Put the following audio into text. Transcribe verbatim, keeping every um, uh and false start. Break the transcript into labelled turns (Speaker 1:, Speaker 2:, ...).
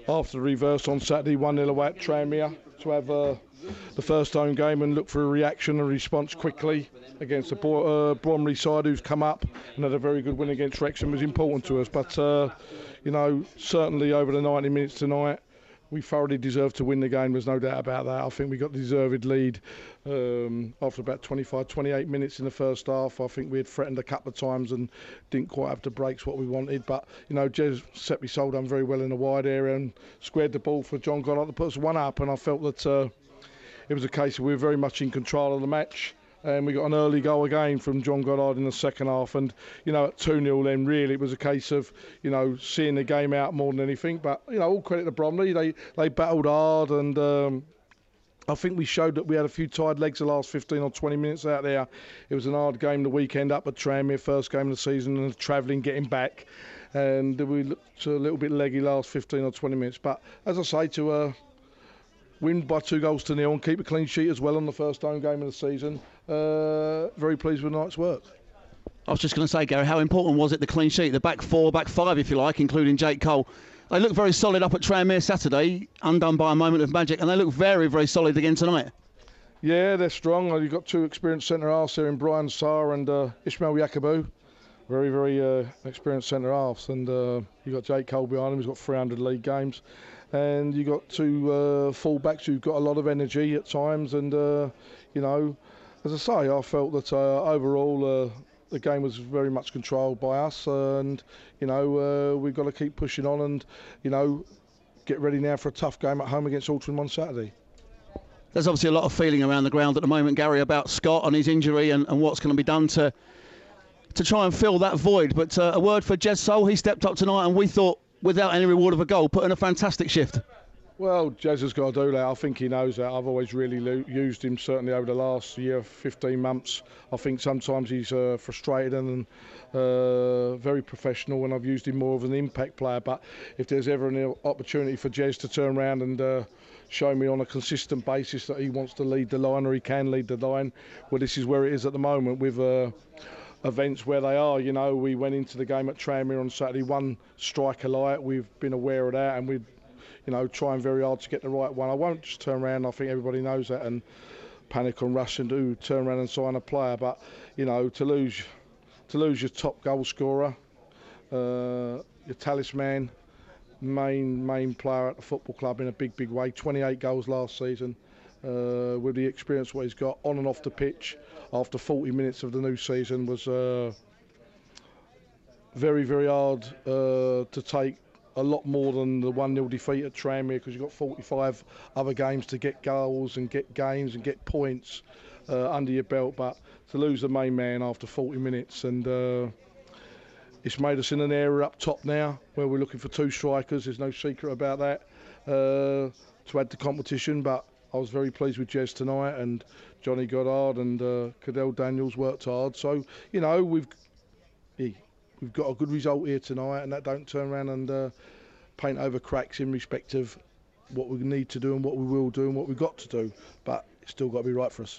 Speaker 1: after the reverse on Saturday, one nil away at Tranmere, to have uh, the first home game and look for a reaction and response quickly against the Bo- uh, Bromley side, who's come up and had a very good win against Wrexham, was important to us. But, uh, you know, certainly over the ninety minutes tonight, we thoroughly deserved to win the game. There's no doubt about that. I think we got the deserved lead um, after about twenty-five, twenty-eight minutes in the first half. I think we had threatened a couple of times and didn't quite have the breaks what we wanted. But, you know, Jez Seppi-Sol done very well in the wide area and squared the ball for John Goddard to put us one up. And I felt that uh, it was a case of we were very much in control of the match. And we got an early goal again from John Goddard in the second half. And, you know, at two nil then, really, it was a case of, you know, seeing the game out more than anything. But, you know, all credit to Bromley. They, they battled hard and um, I think we showed that we had a few tired legs the last fifteen or twenty minutes out there. It was an hard game the weekend up at Tranmere, first game of the season, and travelling, getting back. And we looked a little bit leggy last fifteen or twenty minutes. But, as I say, to... Uh, win by two goals to nil and keep a clean sheet as well on the first home game of the season. Uh, very pleased with tonight's work.
Speaker 2: I was just going to say, Gary, how important was it, the clean sheet? The back four, back five, if you like, including Jake Cole. They look very solid up at Tranmere Saturday, undone by a moment of magic, and they look very, very solid again tonight. Yeah,
Speaker 1: they're strong. You've got two experienced centre-halves there in Brian Sarr and uh, Ismail Yakubu. Very, very uh, experienced centre-halves. And uh, you've got Jake Cole behind him. He's got three hundred league games. And you've got two uh, full-backs who've got a lot of energy at times. And, uh, you know, as I say, I felt that uh, overall uh, the game was very much controlled by us. Uh, and, you know, uh, we've got to keep pushing on and, you know, get ready now for a tough game at home against Altrincham on Saturday.
Speaker 2: There's obviously a lot of feeling around the ground at the moment, Gary, about Scott and his injury and, and what's going to be done to to try and fill that void. But uh, a word for Jez Soul. He stepped up tonight and we thought, without any reward of a goal, put in a fantastic shift.
Speaker 1: Well, Jez has got to do that. I think he knows that. I've always really lo- used him, certainly over the last year, fifteen months. I think sometimes he's uh, frustrated and uh, very professional, and I've used him more of an impact player. But if there's ever an opportunity for Jez to turn around and uh, show me on a consistent basis that he wants to lead the line or he can lead the line, well, this is where it is at the moment with... Uh, events where they are. You know, we went into the game at Tranmere on Saturday, one striker light. We've been aware of that and we're, you know, trying very hard to get the right one. I won't just turn around, I think everybody knows that, and panic and rush and do turn around and sign a player. But, you know, to lose to lose your top goal scorer, uh, your talisman, main main player at the football club in a big, big way, twenty-eight goals last season, uh, with the experience what he's got on and off the pitch after forty minutes of the new season was uh, very, very hard uh, to take. A lot more than the one nil defeat at Tranmere, because you've got forty-five other games to get goals and get games and get points uh, under your belt. But to lose the main man after forty minutes, and uh, it's made us in an area up top now where we're looking for two strikers. There's no secret about that, uh, to add to competition. But I was very pleased with Jez tonight, and Johnny Goddard and uh, Cadell Daniels worked hard. So, you know, we've yeah, we've got a good result here tonight, and that don't turn around and uh, paint over cracks in respect of what we need to do and what we will do and what we've got to do. But it's still got to be right for us.